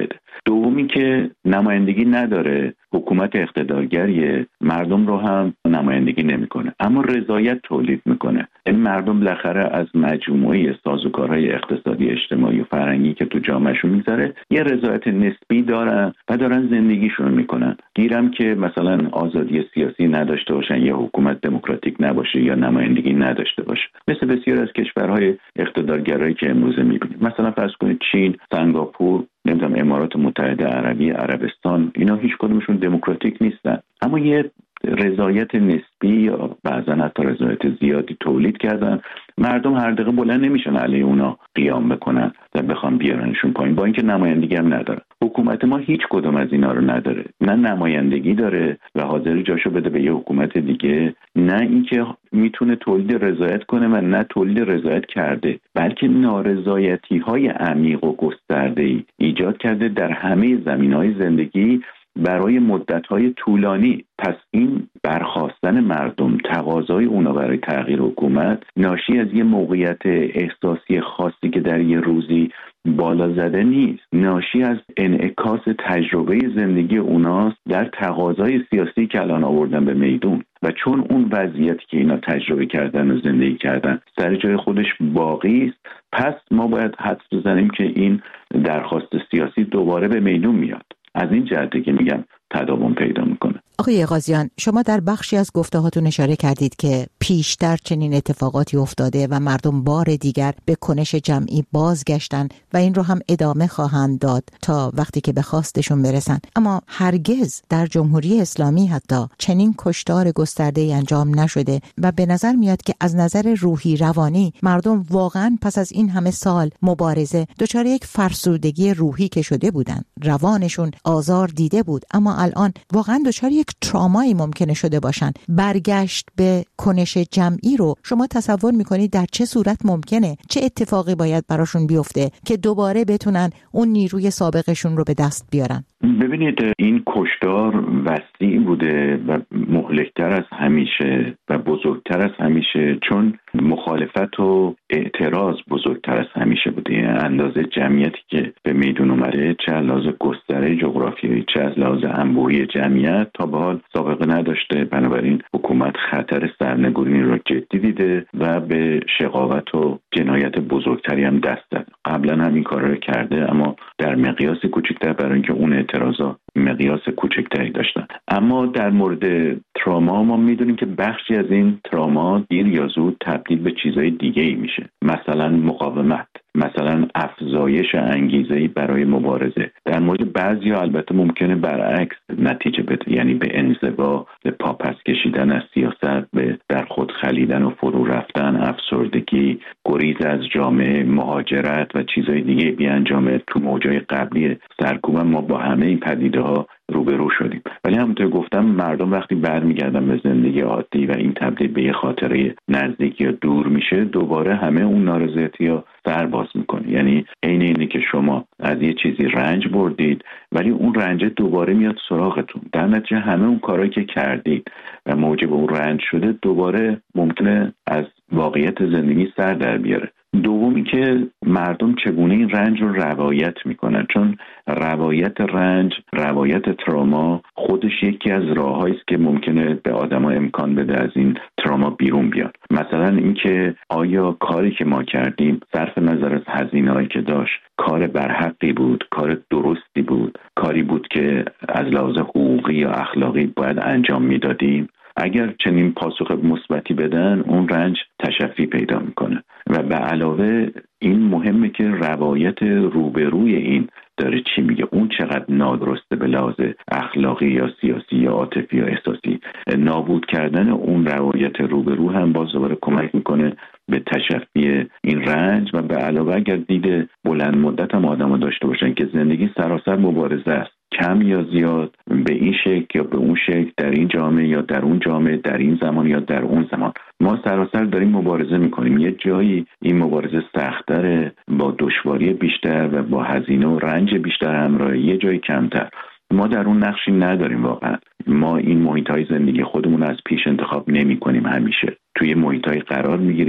دومی که نمایندگی نداره، حکومت اقتدارگریه، مردم رو هم نمایندگی نمیکنه اما رضایت تولید میکنه. این مردم بالاخره از مجموعه سازوکارهای اقتصادی، اجتماعی و فرهنگی که تو جامعهشون میذاره یه رضایت نسبی دارن و دارن زندگیشون میکنن. گیرم که مثلا آزادی سیاسی نداشته باشن یا حکومت دموکراتیک نباشه یا نمایندگی نداشته باشه، مثل بسیار از کشورهای اقتدارگرایی که امروز میبینیم. مثلا فرض کنید چین، سنگاپور، امارات متحده عربی، عربستان، اینا هیچ کدومشون دموکراتیک نیستن اما یه رضایت نسبی یا بعضا حتی رضایت زیادی تولید کردن. مردم هر دقیقه بلند نمیشن علیه اونا قیام بکنن و بخوام بیارنشون پایین، با اینکه نمایندگی هم نداره. حکومت ما هیچ کدوم از اینا رو نداره، نه نمایندگی داره و حاضر جاشو بده به یه حکومت دیگه، نه اینکه میتونه تولید رضایت کنه و نه تولید رضایت کرده، بلکه نارضایتی‌های عمیق و گسترده‌ای ایجاد کرده در همه زمینه‌های زندگی برای مدت‌های طولانی. پس این برخاستن مردم، تقاضای اونا برای تغییر حکومت ناشی از یه موقعیت احساسی خاصی که در یه روزی بالا زده نیست، ناشی از انعکاس تجربه زندگی اوناست در تقاضای سیاسی که الان آوردن به میدون. و چون اون وضعیتی که اینا تجربه کردن و زندگی کردن سر جای خودش باقی است، پس ما باید حدس بزنیم که این درخواست سیاسی دوباره به میدون میاد. از این جهته که میگم تداوم پیدا میکنه. آقای غازیان، شما در بخشی از گفته‌هاتون اشاره کردید که پیشتر چنین اتفاقاتی افتاده و مردم بار دیگر به کنش جمعی بازگشتن و این رو هم ادامه خواهند داد تا وقتی که به خواستشون برسن. اما هرگز در جمهوری اسلامی حتی چنین کشتار گسترده‌ای انجام نشده و به نظر میاد که از نظر روحی روانی مردم واقعاً پس از این همه سال مبارزه دچار یک فرسودگی روحی که شده بودن. روانشون آزار دیده بود اما الان واقعاً دچار یک ترامایی ممکنه شده باشن. برگشت به کنش جمعی رو شما تصور میکنید در چه صورت ممکنه؟ چه اتفاقی باید براشون بیفته که دوباره بتونن اون نیروی سابقشون رو به دست بیارن؟ ببینید، این کشتار وسیع بوده و مهلکتر از همیشه و بزرگتر از همیشه، چون مخالفت و اعتراض بزرگتر از همیشه بوده. اندازه جمعیتی که به میدون اومده، چه از لحاظ گستره جغرافیایی چه از لحاظ انبوهی جمعیت، تا به حال سابقه نداشته. بنابراین حکومت خطر سرنگونی را جدی دیده و به شقاوت و جنایت بزرگتری هم دست زد. قبلا هم این کار رو کرده اما در مقیاس کوچکتر، برای اینکه اون اعتراضا مقیاس کوچکتری داشتن. اما در مورد تراما ما میدونیم که بخشی از این تراما دیر یا زود تبدیل به چیزای دیگه ای میشه، مثلا مقاومت، مثلا افزایش انگیزه‌ای برای مبارزه. در مورد بعضیا البته ممکنه برعکس نتیجه بده، یعنی به انزوا، به پاپس کشیدن از سیاست، به در خود خلیدن و فرو رفتن، افسردگی، گریز از جامعه، مهاجرت و چیزهای دیگه بیانجامه. تو موجای قبلی سرکوب ما با همه این پدیده‌ها روبرو شدیم. ولی همونطور گفتم مردم وقتی برمیگردن به زندگی عادی و این تبدیل به یه خاطره نزدیک یا دور میشه، دوباره همه اون نارضایتی‌ها سر باز میکنه. یعنی عین اینه که شما از یه چیزی رنج بردید ولی اون رنج دوباره میاد سراغتون. در نتیجه همه اون کارهایی که کردید و موجب اون رنج شده دوباره ممکنه از واقعیت زندگی سر در بیاره. دومی که مردم چگونه این رنج رو روایت میکنن، چون روایت رنج، روایت تراما خودش یکی از راههایی است که ممکنه به آدما امکان بده از این تراما بیرون بیان. مثلا اینکه آیا کاری که ما کردیم صرف نظر از هزینه‌ای که داشت کار برحقی بود، کار درستی بود، کاری بود که از لحاظ حقوقی یا اخلاقی باید انجام میدادیم. اگر چنین پاسخ مثبتی بدن، اون رنج تشفی پیدا میکنه. و به علاوه این مهمه که روایت روبروی این داره چی میگه، اون چقدر نادرسته به لحاظ اخلاقی یا سیاسی یا عاطفی یا احساسی. نابود کردن اون روایت روبرو هم باز دوباره کمک میکنه به تشفی این رنج. و به علاوه اگر دید بلند مدت هم آدم داشته باشن که زندگی سراسر مبارزه است، کم یا زیاد، به این شکل یا به اون شکل، در این جامعه یا در اون جامعه، در این زمان یا در اون زمان، ما سراسر داریم مبارزه میکنیم. یه جایی این مبارزه سخت‌تره، با دشواری بیشتر و با هزینه و رنج بیشتر همراه، یه جایی کمتر. ما در اون نقشی نداریم واقعا. ما این محیط‌های زندگی خودمون از پیش انتخاب نمی‌کنیم، همیشه توی محیط‌های قرار می‌گیریم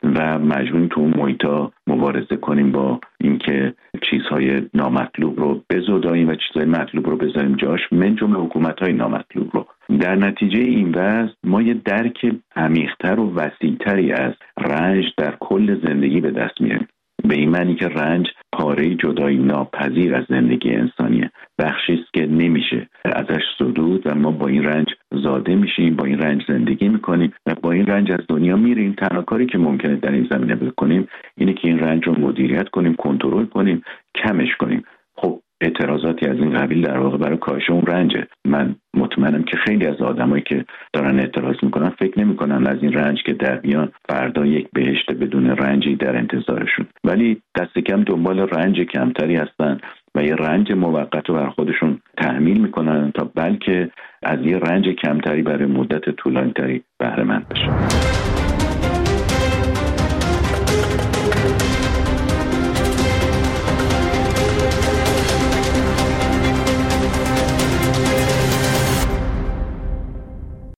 و مجبوریم تو اون محیطا مبارزه کنیم با اینکه چیزهای نامطلوب رو بزداییم و چیزهای مطلوب رو بذاریم جاش، من جمله حکومت‌های نامطلوب رو. در نتیجه این وضع ما یه درک عمیق‌تر و وسیع‌تری از رنج در کل زندگی به دست میاریم، به این معنی که رنج پاره جدایی ناپذیر از زندگی انسانیه، بخشی است که نمیشه ازش صدود و ما با این رنج زاده میشیم، با این رنج زندگی میکنیم و با این رنج از دنیا میریم. تنها کاری که ممکنه در این زمینه بکنیم اینه که این رنج رو مدیریت کنیم، کنترل کنیم، کمش کنیم. خب اعتراضاتی از این قبیل در واقع برای کاهش اون رنجه. من مطمئنم که خیلی از آدمایی که دارن اعتراض میکنن فکر نمیکنن از این رنج که در بیان فردا یک بهشت بدون رنجی در انتظارشون، ولی دست کم دنبال رنج کمتری هستن و یه رنج موقت رو بر خودشون تحمیل میکنن تا بلکه از یه رنج کمتری برای مدت طولانی‌تری بهره مند بشن.